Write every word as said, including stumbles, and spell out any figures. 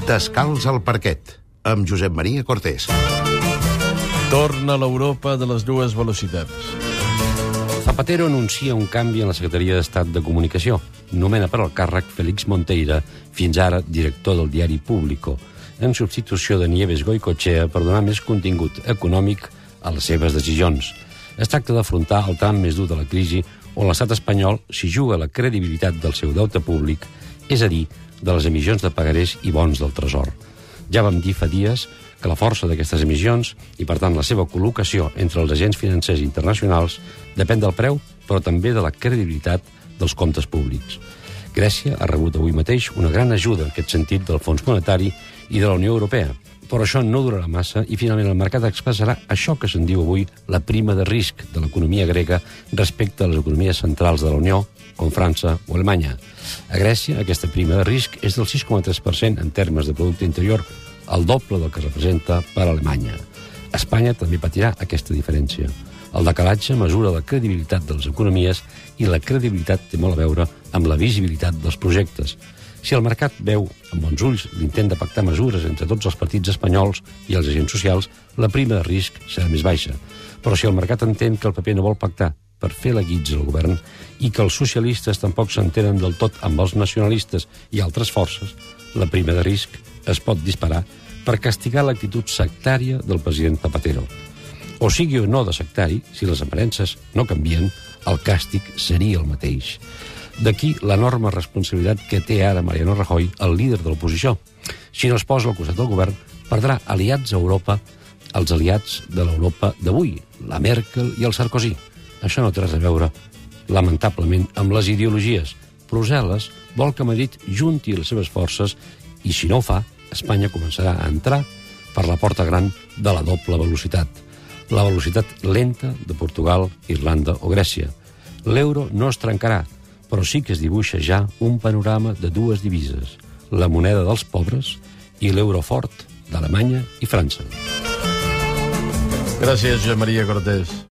Descalç al parquet, amb Josep Maria Cortés. Torna a l'Europa de les dues velocitats. Zapatero anuncia un canvi en la Secretaria d'Estat de Comunicació. Nomena per al càrrec Félix Monteira, fins ara director del diari Público, en substitució de Nieves Goicoechea per donar més contingut econòmic a les seves decisions. Es tracta d'afrontar el tram més dur de la crisi on l'estat espanyol s'hi juga la credibilitat del seu deute públic, és a dir, de les emissions de pagarés i bons del Tresor. Ja vam dir fa dies que la força d'aquestes emissions, i per tant la seva col·locació entre els agents financers internacionals, depèn del preu, però també de la credibilitat dels comptes públics. Grècia ha rebut avui mateix una gran ajuda en aquest sentit del Fons Monetari i de la Unió Europea. Però això no durarà massa i finalment el mercat expressarà això que se'n diu avui la prima de risc de l'economia grega respecte a les economies centrals de la Unió, com França o Alemanya. A Grècia, aquesta prima de risc és del sis coma tres per cent en termes de producte interior, el doble del que representa per a Alemanya. Espanya també patirà aquesta diferència. El decalatge mesura la credibilitat de les economies i la credibilitat té molt a veure amb la visibilitat dels projectes. Si el mercat veu amb bons ulls l'intent de pactar mesures entre tots els partits espanyols i els agents socials, la prima de risc serà més baixa. Però si el mercat entén que el P P no vol pactar per fer la guitza al govern i que els socialistes tampoc s'entenen del tot amb els nacionalistes i altres forces, la prima de risc es pot disparar per castigar l'actitud sectària del president Zapatero. O sigui o no de sectari, si les aparences no canvien, el càstig seria el mateix. D'aquí l'enorme responsabilitat que té ara Mariano Rajoy, el líder de l'oposició. Si no es posa al costat del govern, perdrà aliats a Europa, els aliats de l'Europa d'avui, la Merkel i el Sarkozy. Això no té res a veure, lamentablement, amb les ideologies. Brussel·les vol que Madrid junti les seves forces i, si no ho fa, Espanya començarà a entrar per la porta gran de la doble velocitat. La velocitat lenta de Portugal, Irlanda o Grècia. L'euro no es trencarà, però sí que es dibuixa ja un panorama de dues divises, la moneda dels pobres i l'euro fort d'Alemanya i França. Gràcies, Josep Maria Cortés.